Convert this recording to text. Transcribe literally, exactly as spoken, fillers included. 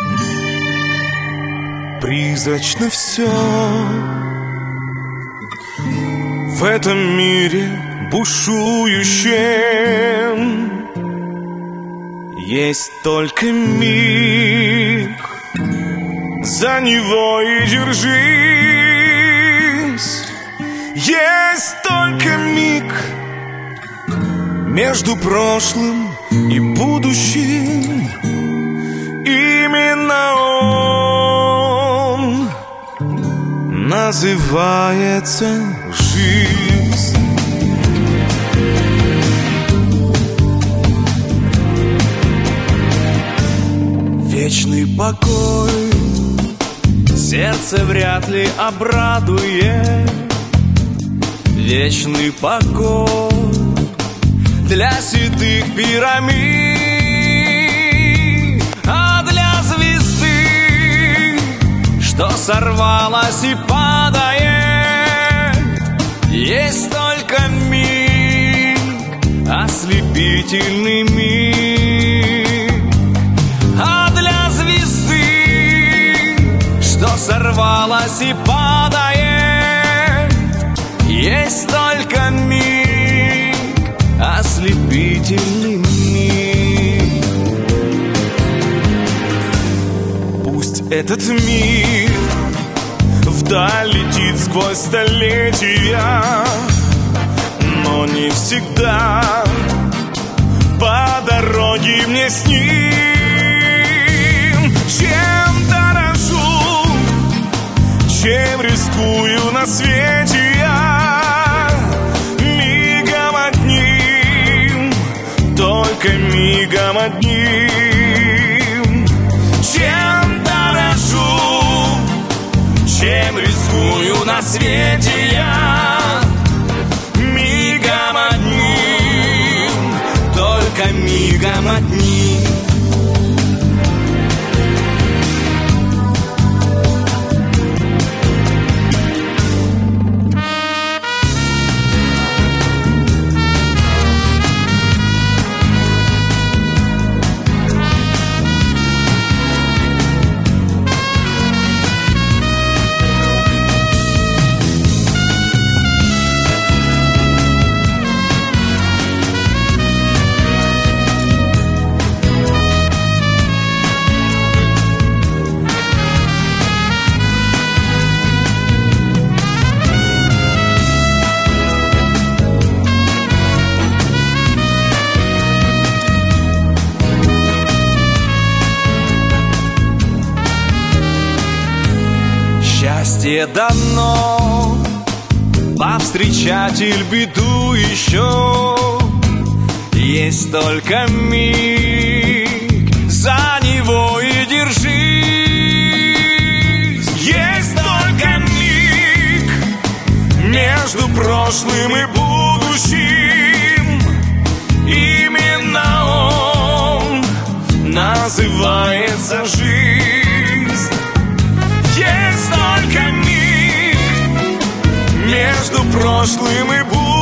Призрачно все в этом мире бушующем. Есть только миг, за него и держись. Есть только миг между прошлым и будущим. Именно он называется жизнь. Вечный покой сердце вряд ли обрадует. Вечный покой для седых пирамид, а для звезды, что сорвалась и падает, есть только миг, ослепительный миг. А для звезды, что сорвалась и падает, есть только миг, ослепительный миг. Пусть этот мир вдаль летит сквозь столетия, но не всегда по дороге мне с ним. Чем дорожу, чем рискую на свете я, мигом одним, только мигом одним. Чем дорожу, чем рискую на свете я, мигом одним, только мигом одним. Счастье дано, повстречатель беду еще. Есть только миг, за него и держись. Есть только миг между прошлым и будущим. Именно он называется жизнь. Есть только миг между прошлым и будущим.